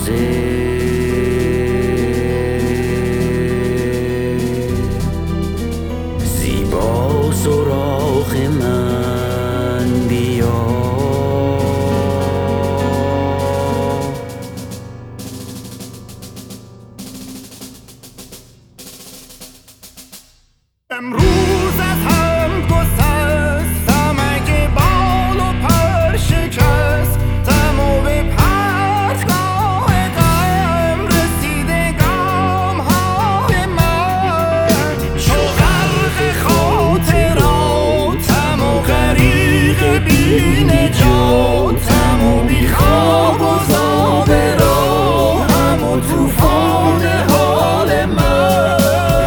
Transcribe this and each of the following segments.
زیبا سراغ من بیا، امروز از هم گسستم اگه بال و پر شکستم و به پرتگاه غم رسیده گام‌های من، چو غرق خاطراتم و غریق بی نجاتم و بی خواب و زاب راهم و طوفان حال من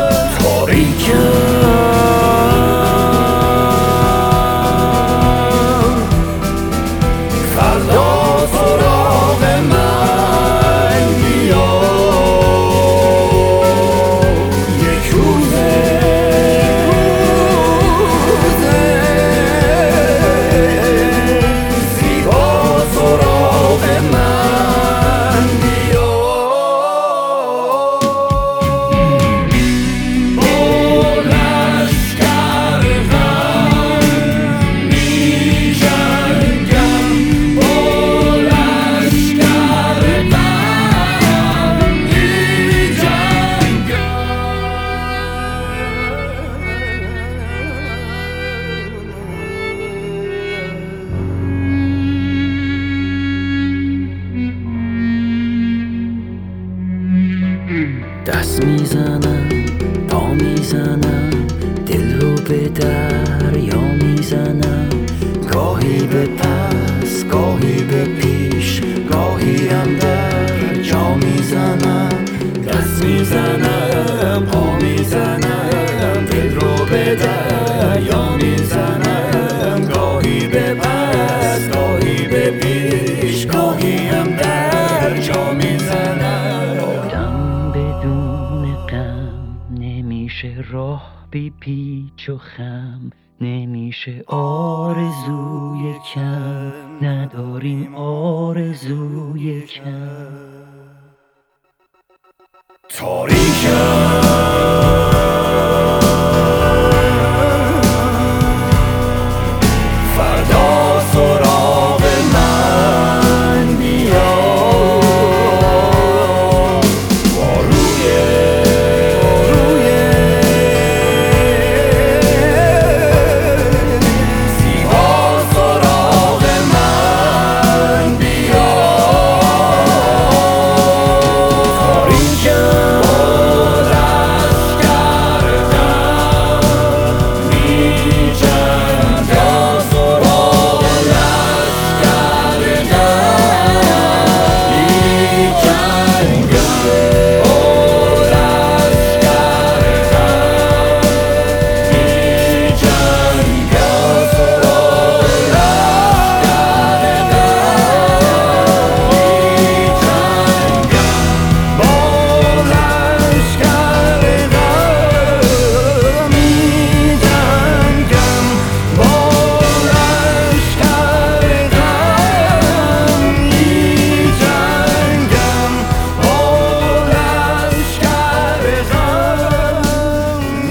فردا سراغ من بیا، یک روزه زیبا سراغ من بیا. با لشکر غم می جنگم، با لشکر غم می دست میزنم، پا میزنم، دل رو به دریا میزنم، گاهی به پس گاهی به پیش، گاهی هم در جا میزنم. دست میزنم، پا میزنم، دل رو به دریا میزنم، گاهی به پس گاهی به پیش، گاهی هم در جا میزنم. آدم بدون غم نمیشه، راه بی پیچ و خم نمیشه، آرزوی کم نداریم، آرزوی کم. تاریکم